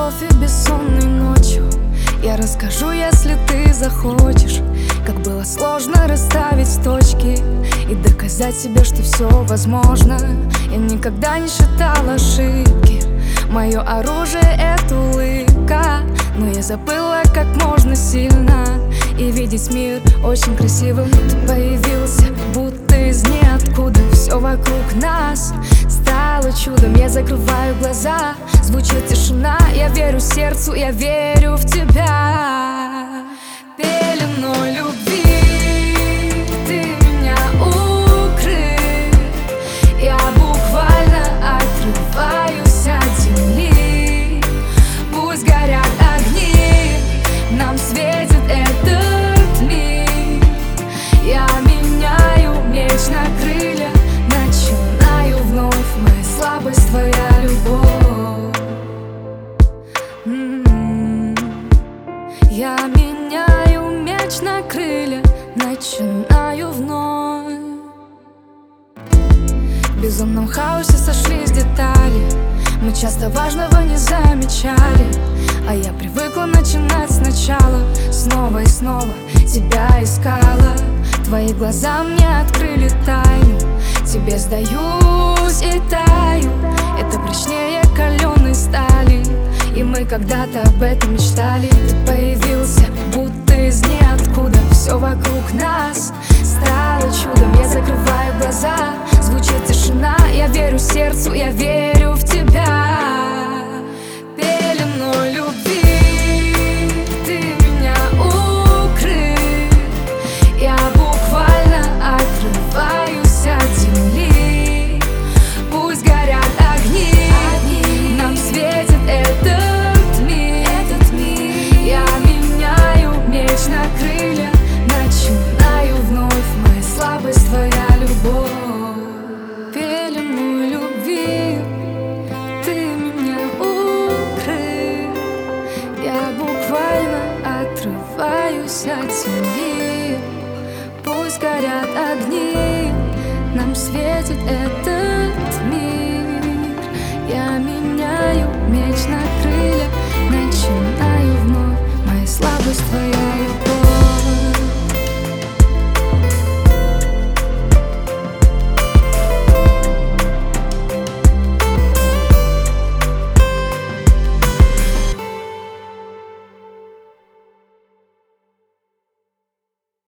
любовь и бессонной ночью я расскажу, если ты захочешь, как было сложно расставить точки и доказать себе, что все возможно. Я никогда не считала ошибки, мое оружие — это улыбка. Но я забыла, как можно сильно и видеть мир очень красивым. Ты появился, будто из ниоткуда. Все вокруг нас стало чудом. Я закрываю глаза, звучит тишина. Я верю сердцу, я верю в тебя. Пеленой любви ты меня укрыл. Я буквально отрываюсь от земли. Пусть горят огни, нам светит этот мир. Я меняю меч на крылья, начинаю вновь. Моя слабость — твоя любовь. Я меняю меч на крылья, начинаю вновь. В безумном хаосе сошлись детали, мы часто важного не замечали. А я привыкла начинать сначала, снова и снова тебя искала. Твои глаза мне открыли тайну, тебе сдаюсь и таю. Это прочнее каленой стали, и мы когда-то об этом мечтали. Ты появился, будто из ниоткуда. Все вокруг нас стало чудом. Я закрываю глаза, звучит тишина. Я верю сердцу, я верю в тебя. Пеленой любви ты меня укрыл. Я буквально отрываюсь от земли. Пусть горят огни, нам светит этот мир. Я меняю меч на крылья, начинаю вновь. Моя слабость — твоя любовь. Пеленой любви ты меня укрыл. Я буквально отрываюсь от земли. Пусть горят огни, нам светит этот мир. Я меняю меч на крылья,